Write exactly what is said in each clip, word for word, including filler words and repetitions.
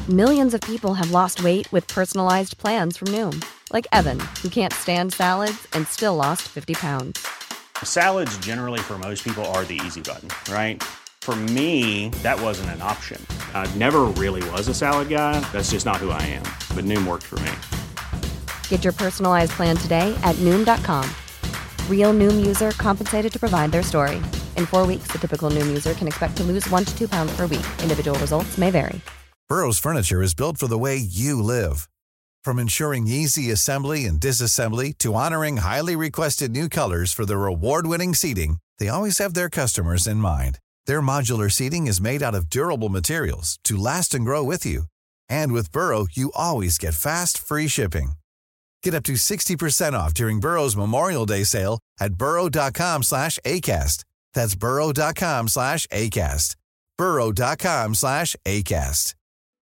Millions of people have lost weight with personalized plans from Noom. Like Evan, who can't stand salads and still lost fifty pounds. Salads generally for most people are the easy button, right? For me, that wasn't an option. I never really was a salad guy. That's just not who I am. But Noom worked for me. Get your personalized plan today at Noom dot com. Real Noom user compensated to provide their story. In four weeks, the typical Noom user can expect to lose one to two pounds per week. Individual results may vary. Burrow's furniture is built for the way you live. From ensuring easy assembly and disassembly to honoring highly requested new colors for their award-winning seating, they always have their customers in mind. Their modular seating is made out of durable materials to last and grow with you. And with Burrow, you always get fast, free shipping. Get up to sixty percent off during Burrow's Memorial Day sale at burrow.com slash ACAST. That's burrow.com slash ACAST. burrow.com slash ACAST.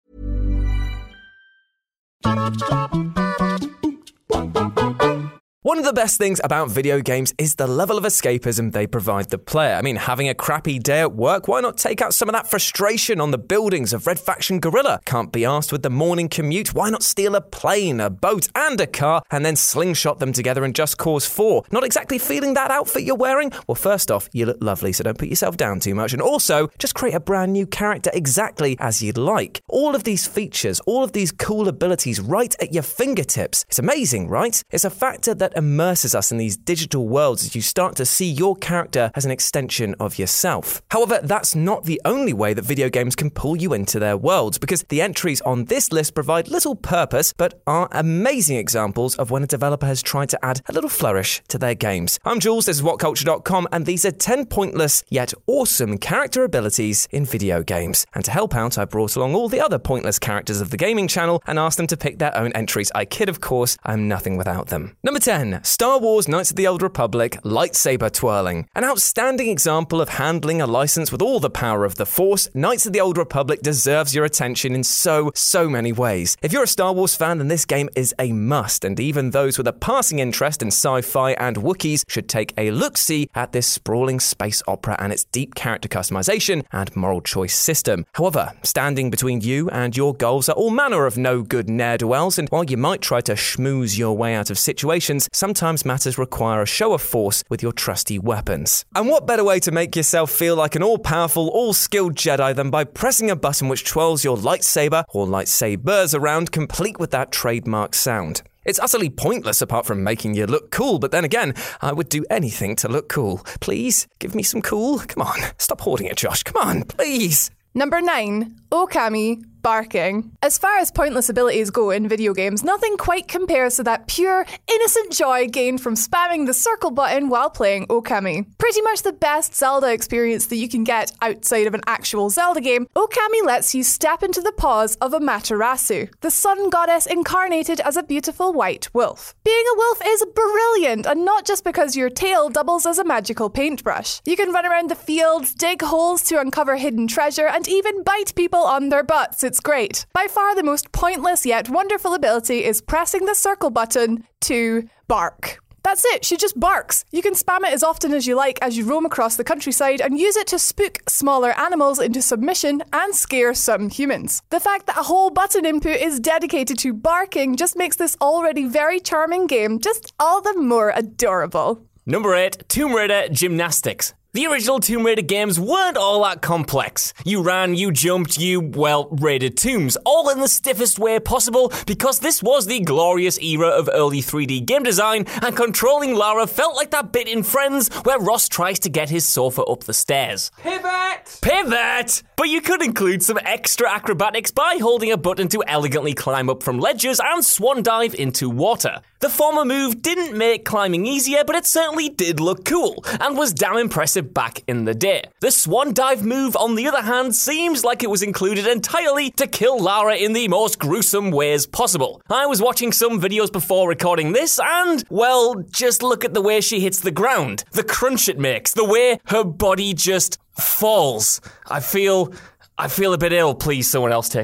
One of the best things about video games is the level of escapism they provide the player. I mean, having a crappy day at work, why not take out some of that frustration on the buildings of Red Faction Guerrilla? Can't be arsed with the morning commute, why not steal a plane, a boat and a car and then slingshot them together in Just Cause four? Not exactly feeling that outfit you're wearing? Well, first off, you look lovely, so don't put yourself down too much. And also, just create a brand new character exactly as you'd like. All of these features, all of these cool abilities right at your fingertips. It's amazing, right? It's a factor that immerses us in these digital worlds as you start to see your character as an extension of yourself. However, that's not the only way that video games can pull you into their worlds, because the entries on this list provide little purpose but are amazing examples of when a developer has tried to add a little flourish to their games. I'm Jules, this is what culture dot com, and these are ten pointless yet awesome character abilities in video games. And to help out, I brought along all the other pointless characters of the gaming channel and asked them to pick their own entries. I kid, of course, I'm nothing without them. Number ten. Star Wars Knights of the Old Republic, lightsaber twirling. An outstanding example of handling a license with all the power of the Force, Knights of the Old Republic deserves your attention in so, so many ways. If you're a Star Wars fan, then this game is a must, and even those with a passing interest in sci-fi and Wookiees should take a look-see at this sprawling space opera and its deep character customization and moral choice system. However, standing between you and your goals are all manner of no-good ne'er-do-wells, and while you might try to schmooze your way out of situations, sometimes matters require a show of force with your trusty weapons. And what better way to make yourself feel like an all-powerful, all-skilled Jedi than by pressing a button which twirls your lightsaber or lightsabers around, complete with that trademark sound. It's utterly pointless apart from making you look cool, but then again, I would do anything to look cool. Please, give me some cool. Come on, stop hoarding it, Josh. Come on, please. Number nine, Okami, barking. As far as pointless abilities go in video games, nothing quite compares to that pure, innocent joy gained from spamming the circle button while playing Okami. Pretty much the best Zelda experience that you can get outside of an actual Zelda game, Okami lets you step into the paws of Amaterasu, the sun goddess incarnated as a beautiful white wolf. Being a wolf is brilliant, and not just because your tail doubles as a magical paintbrush. You can run around the fields, dig holes to uncover hidden treasure, and even bite people on their butts. It's great. By far the most pointless yet wonderful ability is pressing the circle button to bark. That's it, she just barks. You can spam it as often as you like as you roam across the countryside and use it to spook smaller animals into submission and scare some humans. The fact that a whole button input is dedicated to barking just makes this already very charming game just all the more adorable. Number eight, Tomb Raider Gymnastics. The original Tomb Raider games weren't all that complex. You ran, you jumped, you, well, raided tombs, all in the stiffest way possible, because this was the glorious era of early three D game design, and controlling Lara felt like that bit in Friends where Ross tries to get his sofa up the stairs. Pivot! Pivot! But you could include some extra acrobatics by holding a button to elegantly climb up from ledges and swan dive into water. The former move didn't make climbing easier, but it certainly did look cool, and was damn impressive back in the day. The swan dive move, on the other hand, seems like it was included entirely to kill Lara in the most gruesome ways possible. I was watching some videos before recording this, and, well, just look at the way she hits the ground, the crunch it makes, the way her body just falls. I feel... I feel a bit ill. Please, someone else take over.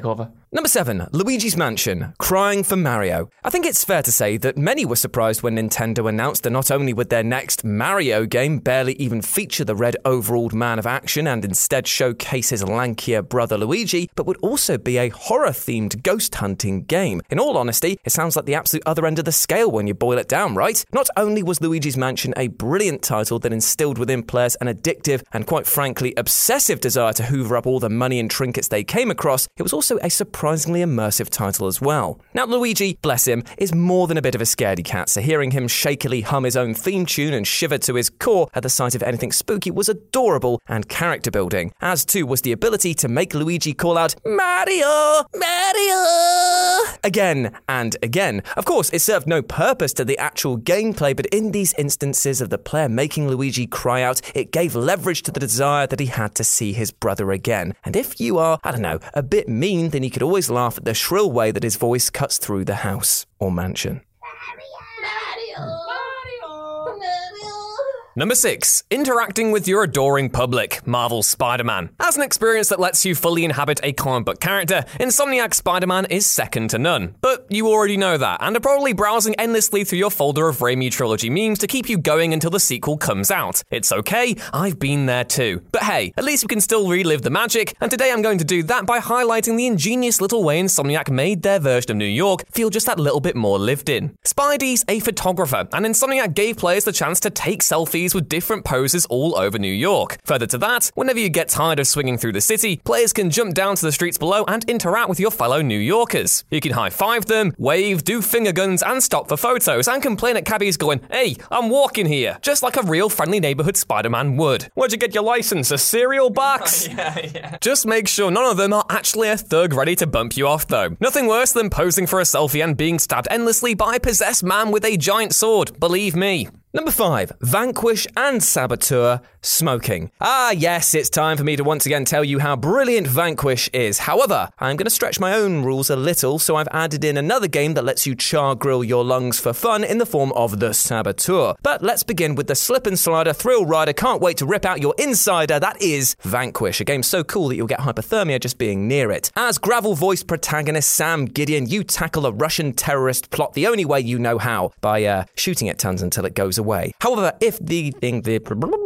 Number seven, Luigi's Mansion, crying for Mario. I think it's fair to say that many were surprised when Nintendo announced that not only would their next Mario game barely even feature the red overalled man of action and instead showcase his lankier brother Luigi, but would also be a horror-themed ghost hunting game. In all honesty, it sounds like the absolute other end of the scale when you boil it down, right? Not only was Luigi's Mansion a brilliant title that instilled within players an addictive and quite frankly obsessive desire to hoover up all the money and trinkets they came across, it was also a surprisingly immersive title as well. Now Luigi, bless him, is more than a bit of a scaredy cat, so hearing him shakily hum his own theme tune and shiver to his core at the sight of anything spooky was adorable and character building, as too was the ability to make Luigi call out, Mario! Mario! Again and again. Of course, it served no purpose to the actual gameplay, but in these instances of the player making Luigi cry out, it gave leverage to the desire that he had to see his brother again. And if you are, I don't know, a bit mean, then you could always laugh at the shrill way that his voice cuts through the house or mansion. Mario! Mario! Mario! Number six, interacting with your adoring public, Marvel Spider-Man. As an experience that lets you fully inhabit a comic book character, Insomniac Spider-Man is second to none. But you already know that, and are probably browsing endlessly through your folder of Raimi Trilogy memes to keep you going until the sequel comes out. It's okay, I've been there too. But hey, at least we can still relive the magic, and today I'm going to do that by highlighting the ingenious little way Insomniac made their version of New York feel just that little bit more lived in. Spidey's a photographer, and Insomniac gave players the chance to take selfies with different poses all over New York. Further to that, whenever you get tired of swinging through the city, players can jump down to the streets below and interact with your fellow New Yorkers. You can high-five them, wave, do finger guns, and stop for photos, and complain at cabbies going, hey, I'm walking here, just like a real friendly neighborhood Spider-Man would. Where'd you get your license, a cereal box? yeah, yeah. Just make sure none of them are actually a thug ready to bump you off, though. Nothing worse than posing for a selfie and being stabbed endlessly by a possessed man with a giant sword, believe me. Number five, Vanquish and Saboteur, smoking. Ah, yes, it's time for me to once again tell you how brilliant Vanquish is. However, I'm going to stretch my own rules a little, so I've added in another game that lets you char grill your lungs for fun in the form of the Saboteur. But let's begin with the slip and slider thrill rider, can't wait to rip out your insider, that is Vanquish, a game so cool that you'll get hypothermia just being near it. As gravel-voiced protagonist Sam Gideon, you tackle a Russian terrorist plot the only way you know how, by uh, shooting at tons until it goes away. However, if the thing the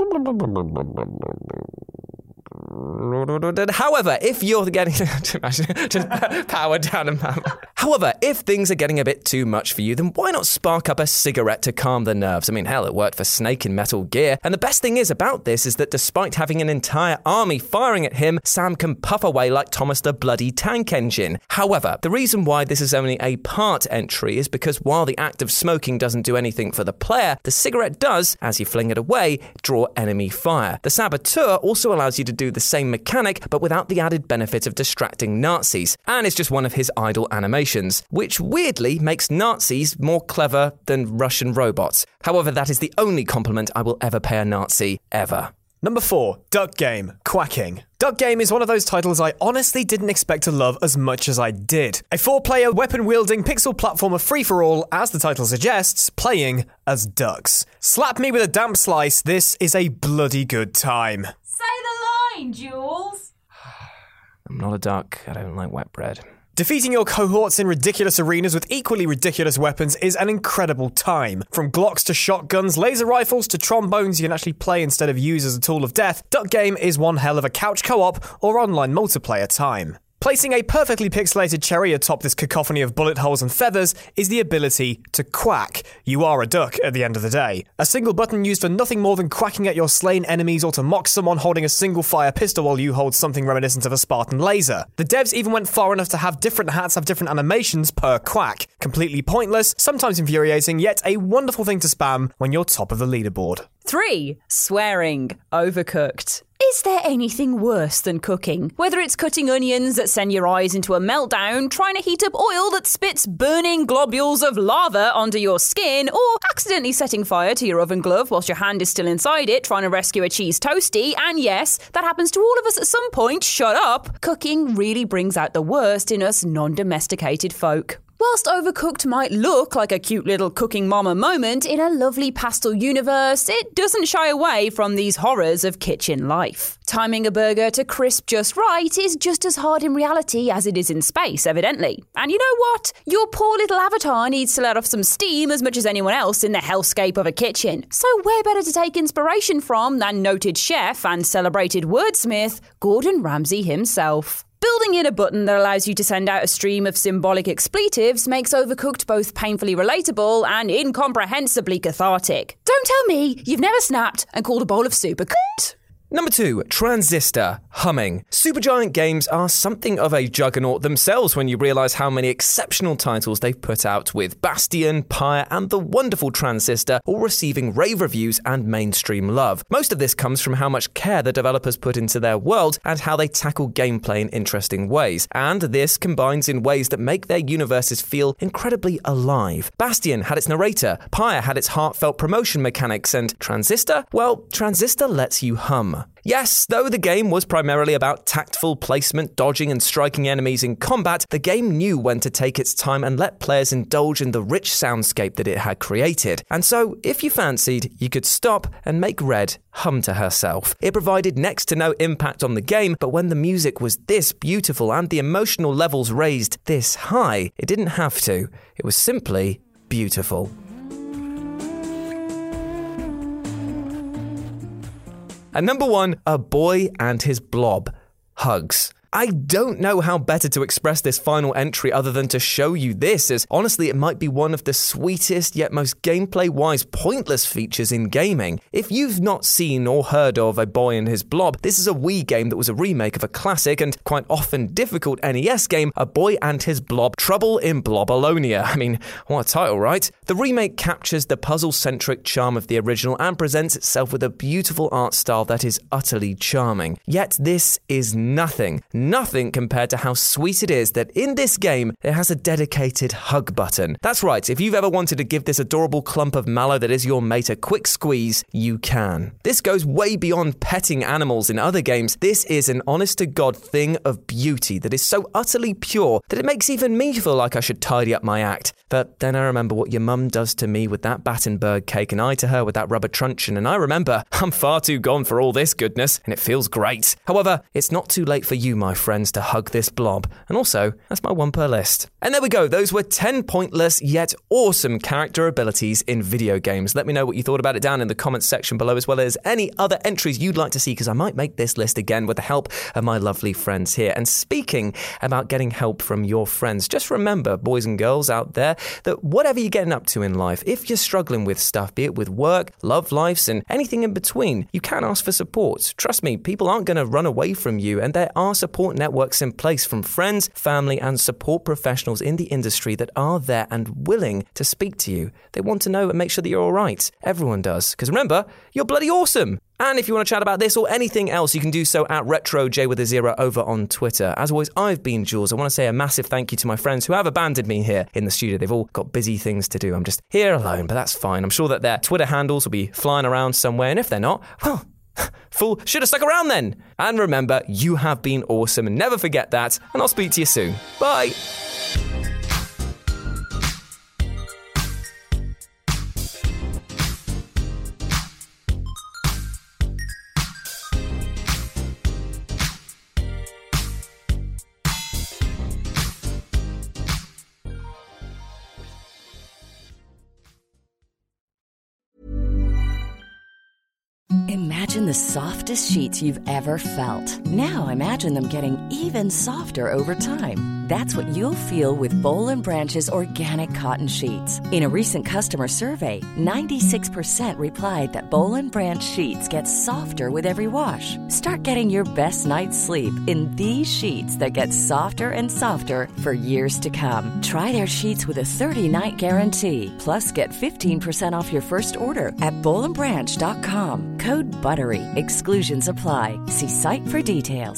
However, if you're getting just power down and power. However, if things are getting a bit too much for you, then why not spark up a cigarette to calm the nerves? I mean, hell, it worked for Snake in Metal Gear. And the best thing is about this is that despite having an entire army firing at him, Sam can puff away like Thomas the Bloody Tank Engine. However, the reason why this is only a part entry is because while the act of smoking doesn't do anything for the player, the cigarette does, as you fling it away, draw enemy fire. The Saboteur also allows you to do the same mechanic, but without the added benefit of distracting Nazis, and it's just one of his idle animations, which weirdly makes Nazis more clever than Russian robots. However, that is the only compliment I will ever pay a Nazi, ever. Number four, Duck Game, Quacking. Duck Game is one of those titles I honestly didn't expect to love as much as I did. A four-player, weapon-wielding pixel platformer free-for-all, as the title suggests, playing as ducks. Slap me with a damp slice, this is a bloody good time. Say the line, Jules. I'm not a duck, I don't like wet bread. Defeating your cohorts in ridiculous arenas with equally ridiculous weapons is an incredible time. From Glocks to shotguns, laser rifles to trombones you can actually play instead of use as a tool of death, Duck Game is one hell of a couch co-op or online multiplayer time. Placing a perfectly pixelated cherry atop this cacophony of bullet holes and feathers is the ability to quack. You are a duck at the end of the day. A single button used for nothing more than quacking at your slain enemies or to mock someone holding a single fire pistol while you hold something reminiscent of a Spartan laser. The devs even went far enough to have different hats have different animations per quack. Completely pointless, sometimes infuriating, yet a wonderful thing to spam when you're top of the leaderboard. Three, swearing, overcooked. Is there anything worse than cooking? Whether it's cutting onions that send your eyes into a meltdown, trying to heat up oil that spits burning globules of lava onto your skin, or accidentally setting fire to your oven glove whilst your hand is still inside it trying to rescue a cheese toastie, and yes, that happens to all of us at some point, shut up, cooking really brings out the worst in us non-domesticated folk. Whilst Overcooked might look like a cute little cooking mama moment in a lovely pastel universe, it doesn't shy away from these horrors of kitchen life. Timing a burger to crisp just right is just as hard in reality as it is in space, evidently. And you know what? Your poor little avatar needs to let off some steam as much as anyone else in the hellscape of a kitchen. So where better to take inspiration from than noted chef and celebrated wordsmith Gordon Ramsay himself. Building in a button that allows you to send out a stream of symbolic expletives makes Overcooked both painfully relatable and incomprehensibly cathartic. Don't tell me you've never snapped and called a bowl of soup a c***. Number two, Transistor, humming. Supergiant Games are something of a juggernaut themselves when you realise how many exceptional titles they've put out, with Bastion, Pyre and the wonderful Transistor all receiving rave reviews and mainstream love. Most of this comes from how much care the developers put into their world and how they tackle gameplay in interesting ways. And this combines in ways that make their universes feel incredibly alive. Bastion had its narrator, Pyre had its heartfelt promotion mechanics, and Transistor, well, Transistor lets you hum. Yes, though the game was primarily about tactful placement, dodging and striking enemies in combat, the game knew when to take its time and let players indulge in the rich soundscape that it had created. And so, if you fancied, you could stop and make Red hum to herself. It provided next to no impact on the game, but when the music was this beautiful and the emotional levels raised this high, it didn't have to. It was simply beautiful. And number one, A Boy and His Blob. Hugs. I don't know how better to express this final entry other than to show you this, as honestly it might be one of the sweetest yet most gameplay-wise pointless features in gaming. If you've not seen or heard of A Boy and His Blob, this is a Wii game that was a remake of a classic and quite often difficult N E S game, A Boy and His Blob: Trouble in Blobolonia. I mean, what a title, right? The remake captures the puzzle-centric charm of the original and presents itself with a beautiful art style that is utterly charming. Yet this is nothing. Nothing compared to how sweet it is that in this game it has a dedicated hug button. That's right, if you've ever wanted to give this adorable clump of mallow that is your mate a quick squeeze, you can. This goes way beyond petting animals in other games. This is an honest-to-God thing of beauty that is so utterly pure that it makes even me feel like I should tidy up my act. But then I remember what your mum does to me with that Battenberg cake and I to her with that rubber truncheon, and I remember I'm far too gone for all this goodness, and it feels great. However, it's not too late for you, my friends, to hug this blob. And also, that's my one per list. And there we go. Those were ten pointless yet awesome character abilities in video games. Let me know what you thought about it down in the comments section below, as well as any other entries you'd like to see, because I might make this list again with the help of my lovely friends here. And speaking about getting help from your friends, just remember, boys and girls out there, that whatever you're getting up to in life, if you're struggling with stuff, be it with work, love lives, and anything in between, you can ask for support. Trust me, people aren't going to run away from you, and there are support networks in place from friends, family, and support professionals in the industry that are there and willing to speak to you. They want to know and make sure that you're all right. Everyone does. Because remember, you're bloody awesome. And if you want to chat about this or anything else, you can do so at RetroJ with a zero over on Twitter. As always, I've been Jules. I want to say a massive thank you to my friends who have abandoned me here in the studio. They've all got busy things to do. I'm just here alone, but that's fine. I'm sure that their Twitter handles will be flying around somewhere. And if they're not, well, fool, should have stuck around then. And remember, you have been awesome. And never forget that. And I'll speak to you soon. Bye. Imagine the softest sheets you've ever felt. Now imagine them getting even softer over time. That's what you'll feel with Boll and Branch's organic cotton sheets. In a recent customer survey, ninety-six percent replied that Boll and Branch sheets get softer with every wash. Start getting your best night's sleep in these sheets that get softer and softer for years to come. Try their sheets with a thirty-night guarantee. Plus, get fifteen percent off your first order at boll and branch dot com. Code BUTTERY. Exclusions apply. See site for details.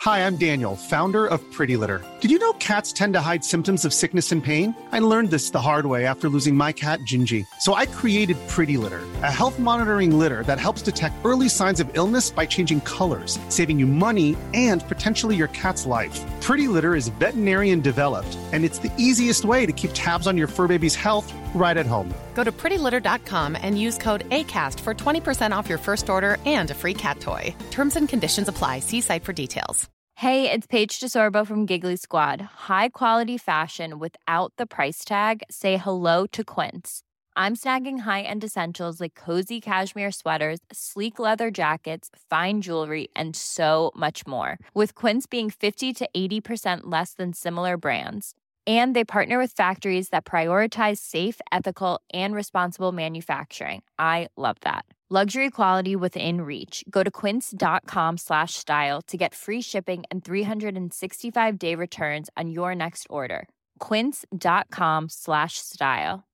Hi, I'm Daniel, founder of Pretty Litter. Did you know cats tend to hide symptoms of sickness and pain? I learned this the hard way after losing my cat, Gingy. So I created Pretty Litter, a health monitoring litter that helps detect early signs of illness by changing colors, saving you money and potentially your cat's life. Pretty Litter is veterinarian developed, and it's the easiest way to keep tabs on your fur baby's health right at home. Go to pretty litter dot com and use code ACAST for twenty percent off your first order and a free cat toy. Terms and conditions apply. See site for details. Hey, it's Paige DeSorbo from Giggly Squad. High quality fashion without the price tag. Say hello to Quince. I'm snagging high-end essentials like cozy cashmere sweaters, sleek leather jackets, fine jewelry, and so much more. With Quince being fifty to eighty percent less than similar brands. And they partner with factories that prioritize safe, ethical, and responsible manufacturing. I love that. Luxury quality within reach. Go to quince.com slash style to get free shipping and three sixty-five day returns on your next order. Quince.com slash style.